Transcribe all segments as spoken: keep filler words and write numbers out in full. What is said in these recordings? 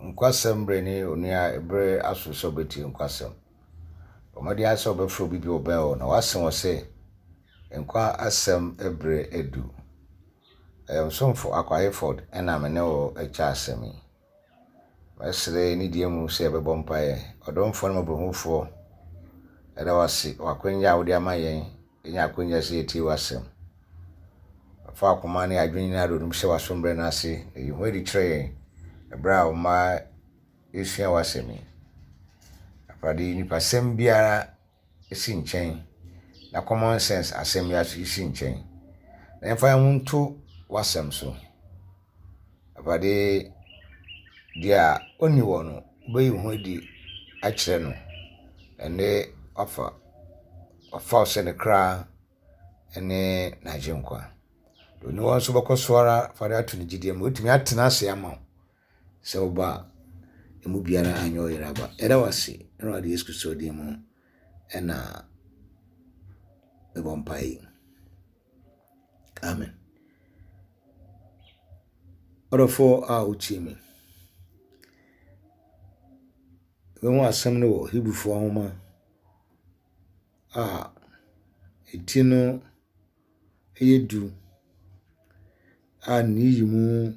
nkwasem bre ni onua ebre asoso beti nkwasem omadi asa obefro bibi obel na wasem wose nkwa asem ebre edu em somfo akwayeford ena mene o echa asemi basre ni diemu se bebo mpaye odomfo no mabrohufo era wasi wakwenya wodi amayen enya akwenya se eti wasem fa akoma ne adwini na do dum se wasombre na ase eyi wedi tre ebra o ma esua wasemi afadi ni pasem biara esi nchen na common sense asem ya esi nchen na emfa muntu wasem so afadi dia oni wono bayi ho di a kire no ene afa afa se ne kra ene na jinkwa do ni won so bokosora fari atuni gidie mo otimi atena ase ama se oba emu biara anyo yeraba era wasi era wadi Yesu Kristo di mu ena ebompai amen orofo a uchimi when asem no Hebrewfo ahoma a etino eyedu a niyimu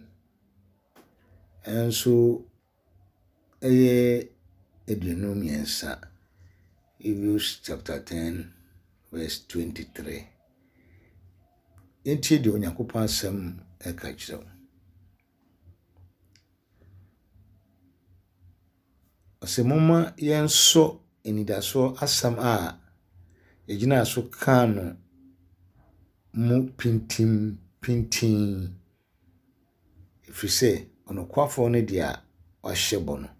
enso eye edunum yensa Hebrews chapter ten verse twenty-three enti de onyakopan asem eka kire asemoma yenso enidaso asam a ejina so kanu mu pintim pintin ifise onokwafo ne dia wahyebo no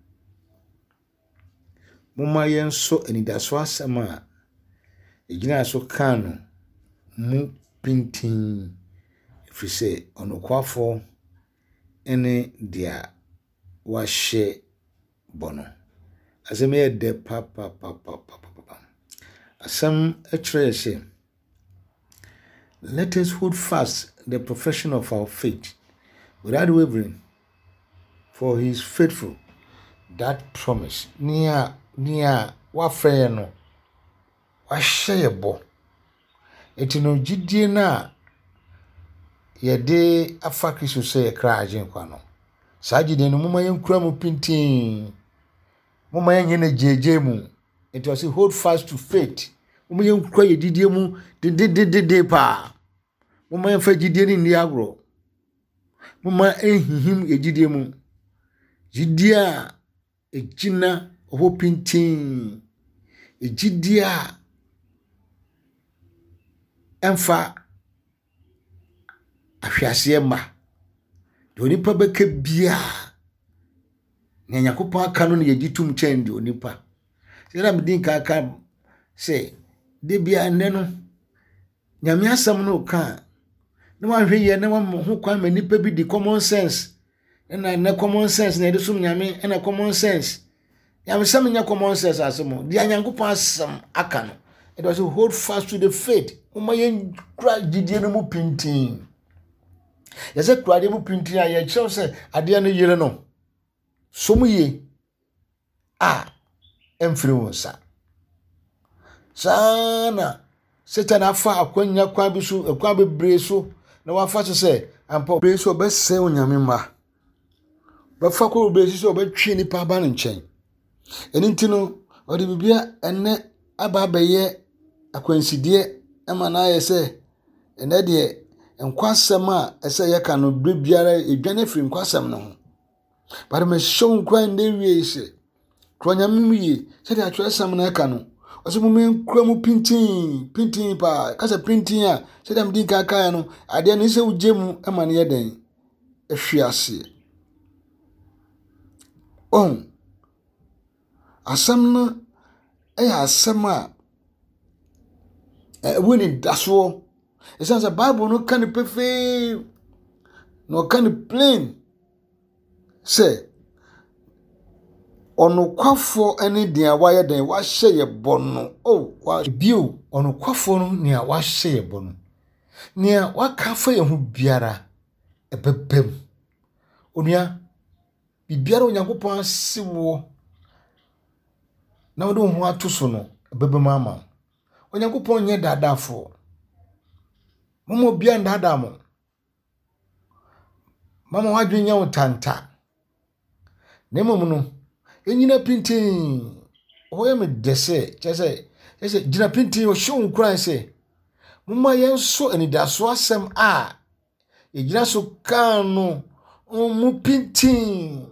moma yenso enidaso asam a ejina so kanu mu pintin ifise onokwafo ene dia wahyebo no asem ye de pa pa pa pa pa pa asem etrese let us hold fast the profession of our faith without wavering, for he is faithful that promise near near wa frɛ no wa hyebo etino gidie na ye de afa Kristo sɛ kra agyen kwa no saa gidie no moma yenkura mu pintin moma yenye na jeje mu it was hold fast to faith moma yenkura ye didie mu de de de de pa moma yenfa gidie ni ndi agro moma ehihim ye gidie mu gidie a ejina ho pintin gidie a emfa ahwiase ma de onipa beka bia na Yakobon aka no ye ditum chen de onipa se na medin ka aka se de bia nne no nyame asam no ka na wanhwe ye na ho kwan ma nipa bi di common sense na na common sense na de sum nyame na common sense nyame sam nya common sense asem de Yakobon asam aka no it was to hold fast to the faith uma ye kra gidie no mu pintin yese kra de mu pintin a ye kyew se ade no yire no somuye a emfiri wonsa sana Satan afa akwanya kwa bisu akwa bebre so na wafa so se ampa bebre so obese onyame ma bafa ko bebre so obetwe ni pa ba no nchen eni ntino odi bibia enne aba beye akwansidie ema na yese enne de enkwasem a ese yeka no bebiara edwane firi enkwasem no but me show nkwa nde wie se kronyame mu yi se de atwesam na eka no oso mu men kura mu pintin pintin pa kasa pintin a se dem din ka ka no ade no se ugemu ema ne yeden ehwiase on asam na e asam a e woni daso e sense Bible no kan pefe no kan plain say onokwafo ene dia waye den wa hye ye bono oh wa bio onokwafo no nia wa hye ye bono nia wa kafa ye hu biara ebebem onua bibiara onyankopɔn asiwo na wode ho ato so no bebe mama onyankopɔn nye dadafo momo bia ndada mo mama wadwenya utanta nemo no enyina pintin oye me dese chese chese gina pintin o show nkran se mama yenso anidaso asem a egina so kan no mu pintin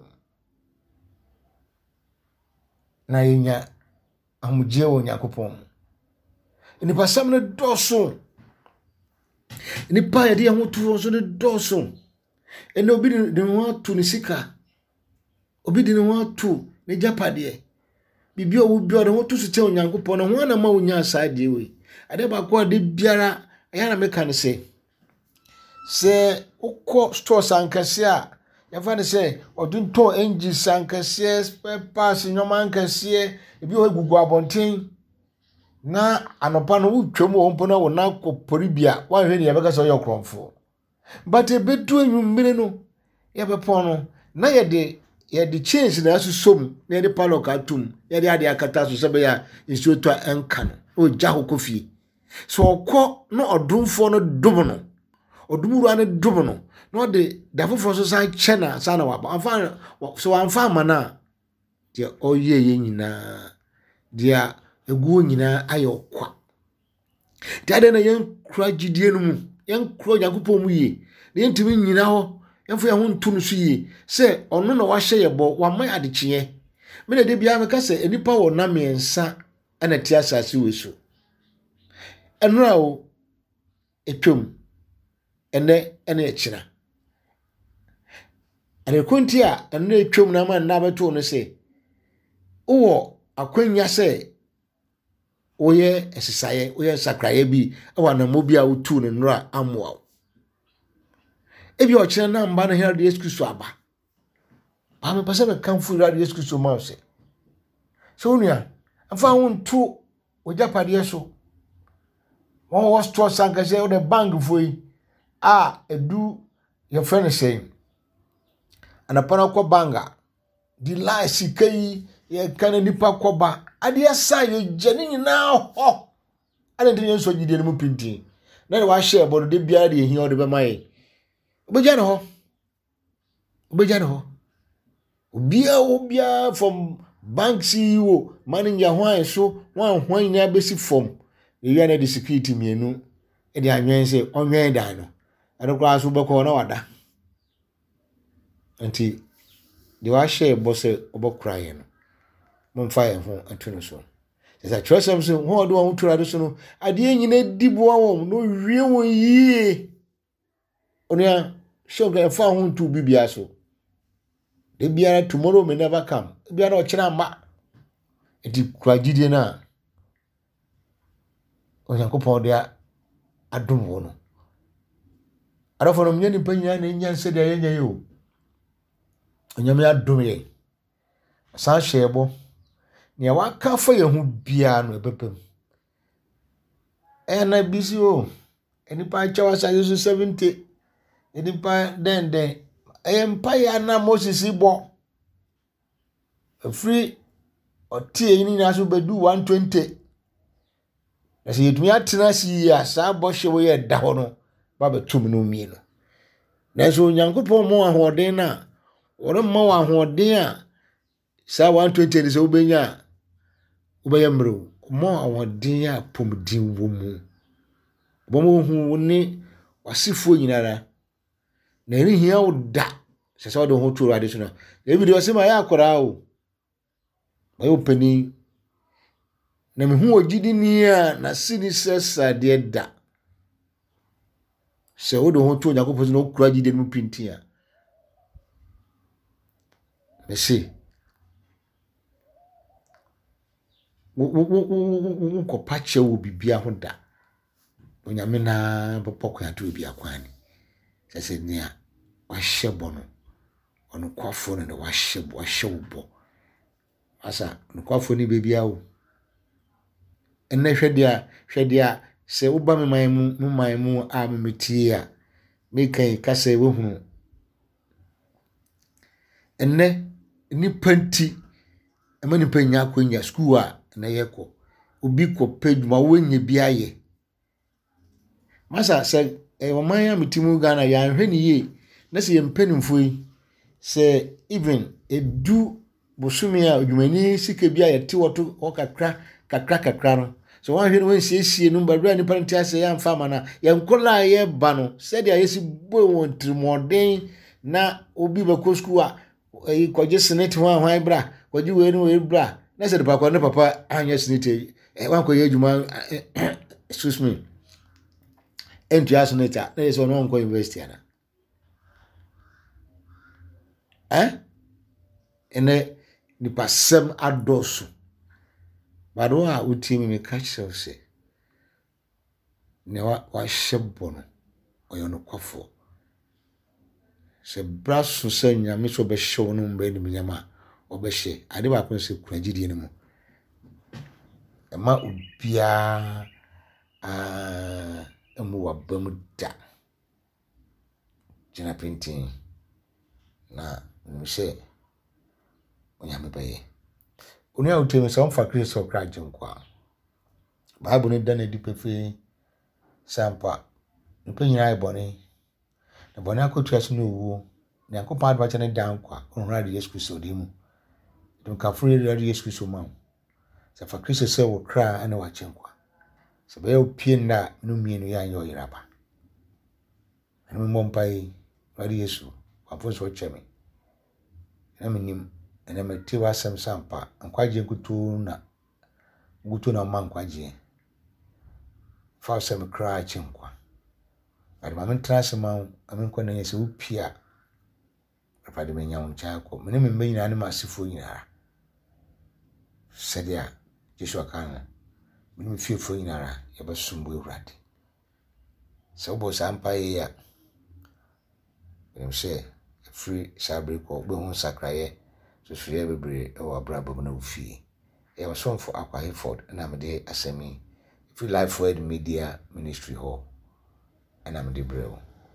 na yenya amuje wo nyakopon ni pasam ne doso ni pa yede ho to so ne doso ene obi de ho to ne sika obi de ho to ne japade bibi o bi o de ho to so che onyankopon no ho na ma onya asade we ade ba ko de biara aya na meka ne se se ukọ store sankase a ya fa ne se odunto engi sankase spare parts nyoma ankase ebi o gugu abonten na anopa no wutwam wo mpo na wo na kopori bia wa hwe ne yebeka so yokromfo but ebedu enwummire no yebepon no na yede yede change na asusum na yede palo ka tum yede ade akata so sebe ya nsuo to enka no o gya hokofie so okọ no odumfo no dum no odumuru ane dum no no de dafofo so san chena sana wa amfa so amfa mana de oye ye nyina dia egu nyina ayokwa tade na yen kura gidie no mu yen kura yakopon mu ye na yentimi nyina ho yemfo ya ho ntu no so ye se ono na wahye yebo wa man adekye me na de bia me ka se enipa wo na mensa ana ti asase we so enura o etwom ene ene ekira ane konti a ene etwom na man na beto no se wo akwanya se oye esisaye oye sakraye bi ewa na mobi a utu ne nura amwa ebi o kire na mba na herde Yesu Kristo aba ba me pese be kanfu herde Yesu Kristo ma se so nua afa ho ntu ojapade so won wo store sankase o de bank foi a edu ye friend say anapana ko banga di la sikai ye kana nipa koba ade asa ye jani nyina ho ade ntin so gidie no mu pintin na ne wa share bodo de bia de ehia ode be mai obeja ne ho obeja ne ho obia obia from bank C E O manager hwan so wan hwan ni abesi from ye ya na de security mienu e de anwen se onwen dan no ade kwa so beko na wada anti de wa share bose obokra ye no momfa ye ho atuno so esa trusem so ho do ho tura do so no ade nyina dibo awon no wie won yie onia shoga fa ho ntu bibia so de biara tomorrow may never come biara o kira ma edi kwagidie na onyankopon de adom wo no arafo no mnyani panya na nya nse de yenya yo onyame adom ye sa shebo ne wa ka fa ye hu bia no ebepem e na bisi o enipa chawa sa yesu seventy enipa den den e mpa ya na Moses bo free otie yin ni aso bedu one twenty ese yetumi atena si ya sa bo hwe ye da ho no ba betum no mi no na so nyankopon mo ahoden na ore ma wa ahoden a sa one twenty ni so benya ubayamro mo ahoden a pomdin wo mu bo mo hu ni wasifo nyinara na ri hia wo da se se do ho turu ade so na e video se ma ya akora o ayo pani na me hu ogidi ni a na sini sesa de da se wo do ho turu yakopon no kura gidi mu pintin a me se wo ko pache wo bibia ho da onyame na bopoko ya to bibia kwani sese nia wa hyebo no ono kwafo no wa hyebo wa hyebo asa no kwafo ni bibia wo enne hwedia hwedia se wo ba me man mu mu man mu a me tie a me kan kase wo hunu enne nipa nti ema nipa nya akonya school a na yekọ obi kọ peduma wonye bi aye masa se e oman ya metimu Ghana ya hwe ni ye na se yempanimfo yi se even edu bosumi a odwumani sika bi aye te woto o kakra kakra kakra no so wan hwe no wan siesie no babra ni parenti ase ya mfa mana ya nkola ye ba no se dia yesi bo won trimoden na obi ba ko school a e kwaje senate ho ahwan bra kwaje we no we bra na se de pa kwa ne papa anya senate e wan ko ye adwuma excuse me enti asenate na yeso no nko university ana eh ene ni pasem adosu bado a utimi me catch se ne wa wa shebo no oyo no kwafo se braso se nyame so be hyew no mba ni nyama obehye ade ba ko se kuragidie ne mu ema obia ah emu wabamu da jina printing na mse onyame baye oni a utemi so mfa Kristo kraje nkwa Bible ne da na dipefe sampa nipa nyina ibone na bone akotu aso no wu na yakopa adwa chane dan kwa onra de Yesu Kristo dimu dum ka furu de Yesu Kristo ma sa fa Kristo se wo kra ana wa chenkwa se be opie na no mienu ya anyo yiraba anu mompai wadi Yesu afo so cheme na minim ene meti wasem sampa ankwaje nkutu na ngutu na man kwaje fa sem kra chenkwa ade ma mentrase ma amen kwa na yesi upia afade menya uncha ko mene membe nyina ne masifo nyina sedia Jesu akana mene fiefo nyina ya basumbu urade so bo sampa ye ya mse free sabre ko be hun sakraye so free bebre e wa brabo na ufi e wa sonfo Akwa Hayford na mede asemi free life word media ministry ho na mede brew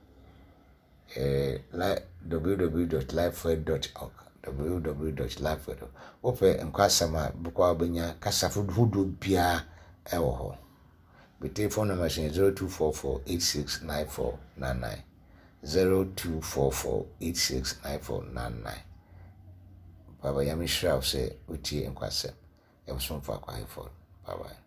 eh w w w dot lifeword dot org w w w dot lifeword ope enkwasama bukwa benya kasafo hudo bia e wo ho be telephone number zero two four four eight six nine four nine nine zero two four four eight six nine four nine nine Baba Yami Shrao say uti enkwasem e so mfa Akwa Hayford. Bye bye.